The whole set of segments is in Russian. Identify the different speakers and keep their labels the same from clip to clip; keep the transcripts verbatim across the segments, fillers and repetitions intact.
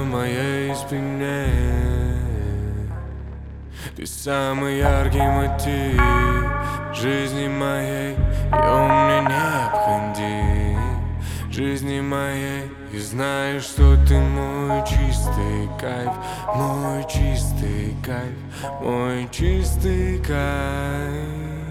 Speaker 1: в моей спине. Ты самый яркий мотив жизни моей, и он мне необходим жизни моей. И знаешь, что ты мой чистый кайф, мой чистый кайф, мой чистый кайф.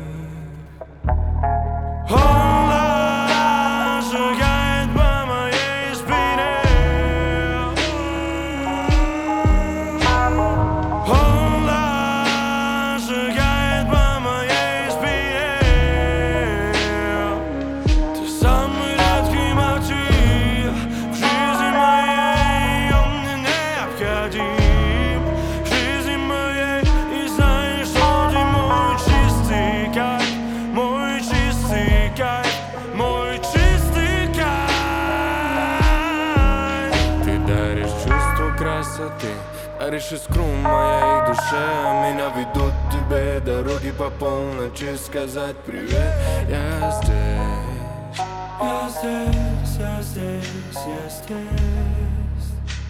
Speaker 1: Красоты, даришь искру моей душе, меня ведут тебе дороги по полночи. Сказать привет, я здесь, я здесь, я здесь, я здесь.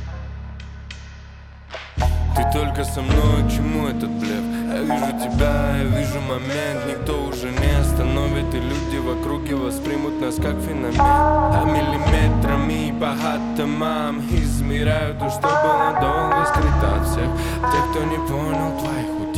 Speaker 1: Ты только со мной, к чему этот блеф? Я вижу тебя, я вижу момент, никто уже не остановит, и люди вокруг и воспримут нас как феномен. А миллиметрами и по атомам измеряют то, что было долго скрыто от всех тех, кто не понял твоих уток.